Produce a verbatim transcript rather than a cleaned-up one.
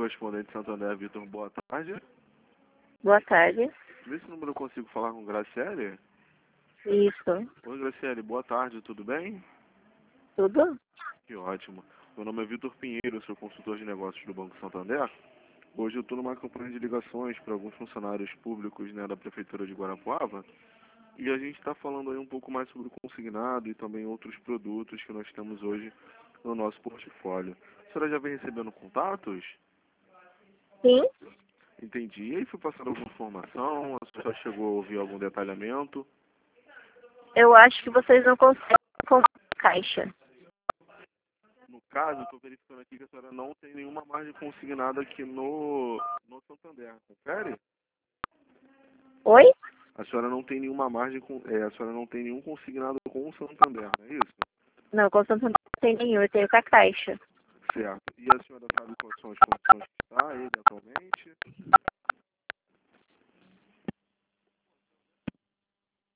correspondente Santander, Vitor, boa tarde. Boa tarde. Nesse número eu consigo falar com Graciele? Isso. Oi, Graciele, boa tarde, tudo bem? Tudo? Que ótimo. Meu nome é Vitor Pinheiro, sou consultor de negócios do Banco Santander. Hoje eu estou numa campanha de ligações para alguns funcionários públicos, né, da Prefeitura de Guarapuava. E a gente está falando aí um pouco mais sobre o consignado e também outros produtos que nós temos hoje no nosso portfólio. A senhora já vem recebendo contatos? Sim. Entendi. E aí foi passando alguma informação? A senhora chegou a ouvir algum detalhamento? Eu acho que vocês não conseguem comprar caixa. No caso, estou verificando aqui que a senhora não tem nenhuma margem consignada aqui no, no Santander. Confere? Oi? A senhora não tem nenhuma margem, com, é, a senhora não tem nenhum consignado com o Santander, não é isso? Não, com Santander não tem nenhum, eu tenho com a caixa. Certo. E a senhora sabe quais são as condições